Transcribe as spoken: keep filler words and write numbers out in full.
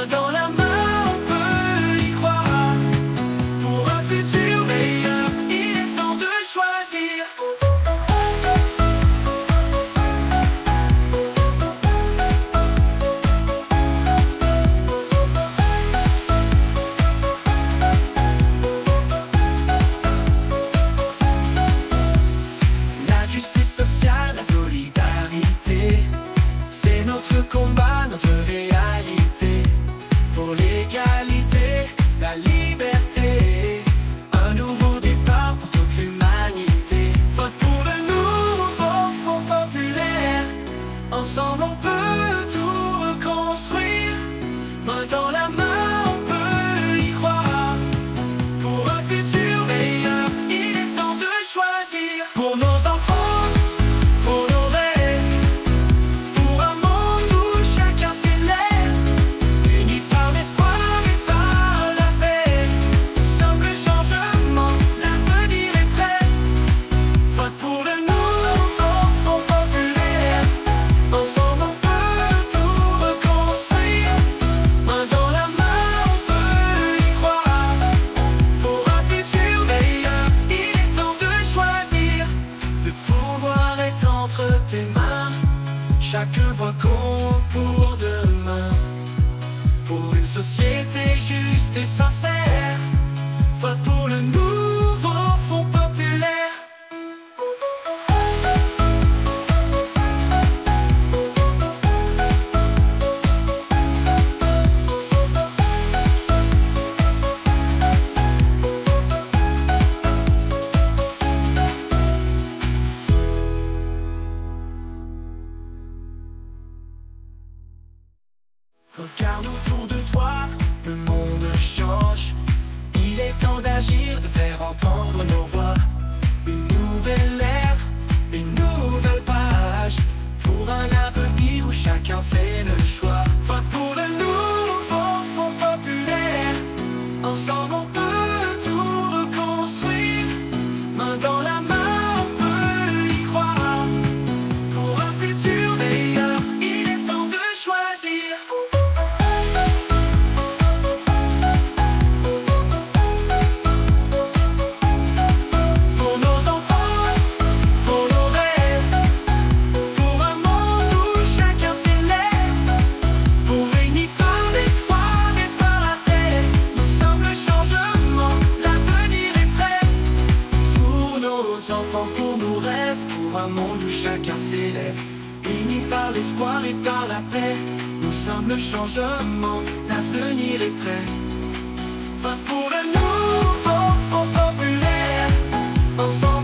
dans la main, on peut y croire. Pour un futur meilleur, il est temps de choisir. La justice sociale, la solidarité, c'est notre combat, notre réalité. Pour l'égalité, la liberté, un nouveau départ pour toute l'humanité. Vote pour le nouveau Front populaire. Ensemble on peut tout reconstruire. Main dans la main, on peut y croire. Pour un futur meilleur, il est temps de choisir. Pour nos enfants, pour nos rêves, pour un monde où chacun s'élève, unis par l'espoir et par la paix. Nous sommes le changement, l'avenir est prêt. Vote pour le nouveau Front populaire. Ensemble on peut tout reconstruire. Main dans la main, on peut y croire. Pour un futur meilleur, il est temps de choisir. Le pouvoir est entre tes mains. Chaque voix compte pour demain. Pour une société juste et sincère. Vote pour le nouveau Front populaire. Regarde autour de toi, le monde change. Il est temps d'agir, de faire entendre nos voix. Une nouvelle ère, une nouvelle page. Pour un avenir où chacun fait le choix. Vote pour le nouveau Front populaire. Ensemble on peut tout reconstruire. Main dans la main, on peut y croire. Pour un futur meilleur, il est temps de choisir. Pour nos enfants, pour nos rêves, pour un monde où chacun s'élève, pour unis par l'espoir et par la paix. Nous sommes le changement, l'avenir est prêt. Pour nos enfants, pour nos rêves, pour un monde où chacun s'élève, unis par l'espoir et par la paix. Nous sommes le changement, l'avenir est prêt. Vote pour le nouveau Front populaire. Ensemble